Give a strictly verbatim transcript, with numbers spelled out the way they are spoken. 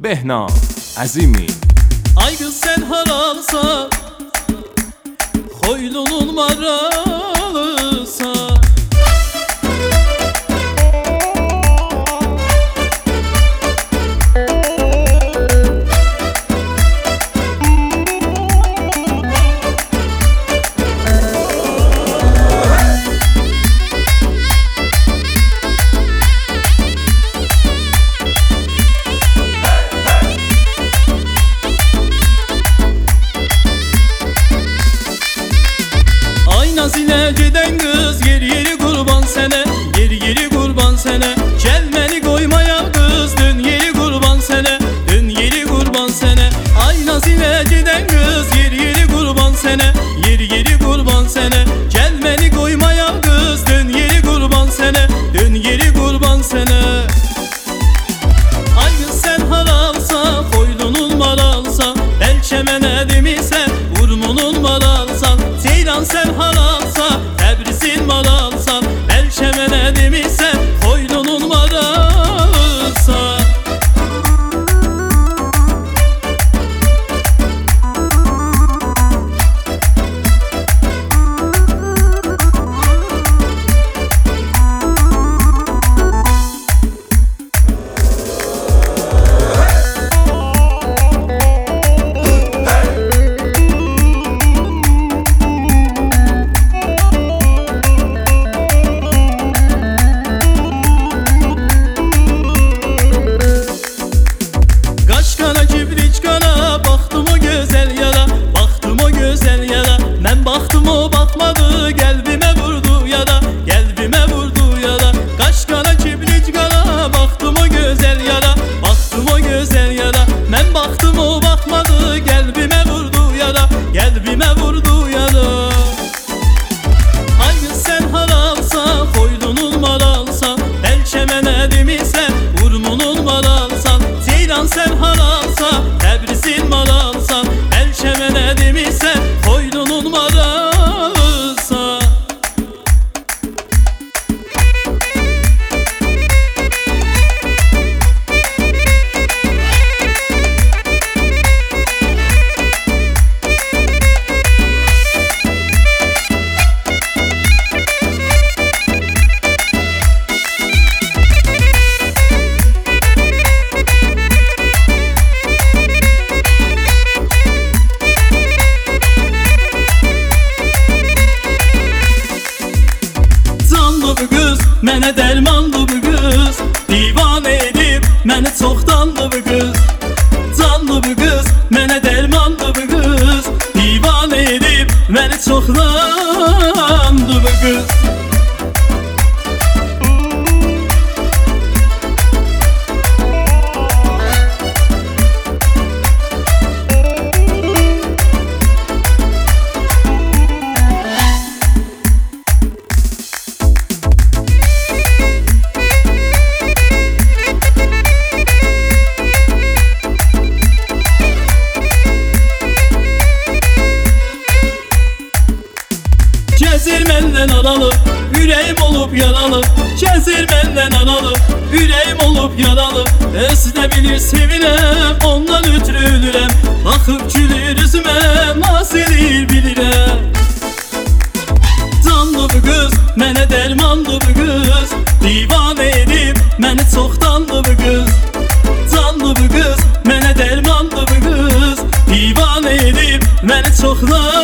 Behnam Azimi. Ay kız sen haralsan, Xoylunun maralısa. Nazile giden kız yer yeri kurban sene, yer yeri kurban sene. Gelmeni koymaya kız dün yeri kurban sene, dün yeri kurban sene. Ay Nazile giden kız yer yeri kurban sene, yer yeri kurban sene. Gelmeni koymaya kız dün yeri kurban sene, dün yeri kurban sene. Ay kız sen haralsa, Xoylunun maralsa. Belki mene demişsen Urmunun maralsan. Ceylan sen haralsa, Təbrizin maralsan. Belki mene demişsen Xoylunun maralsa. Baktım o bakmadı, gelbime vurdu ya da, gelbime vurdu ya da. Kaş kara kibrit kara, baktım o güzel yara, baktım o güzel yara. Ben baktım o bakmadı, gelbime vurdu ya da, gelbime vurdu ya da. Ay kız sen haralsa, Xoylunun maralsa. Belki mene demişsen Urmunun maralsan. Ceylan sen haralsa, Təbrizin maralsan. Belki mene demişsen Xoylunun maralsa. Mənə dərmandı bu qız, divanə edib məni çoxdandı bu qız. Canlı bu qız, mənə dərmandı bu qız, divanə edib məni çoxdandı bu qız. Gəzir məndən aralı, ürəyim olub yaralı. Gəzir məndən aralı, ürəyim olub yaralı. Özü də bilir sevirəm, ondan ötürü ölürəm. Baxıb gülür üzümə, naz edir bilirəm. Canlı bu qız, mənə dərmanlı bu qız, divanə edib məni çoxdanlı bu qız. Canlı bu qız, mənə dərmanlı bu qız, divanə edib məni çoxdanlı.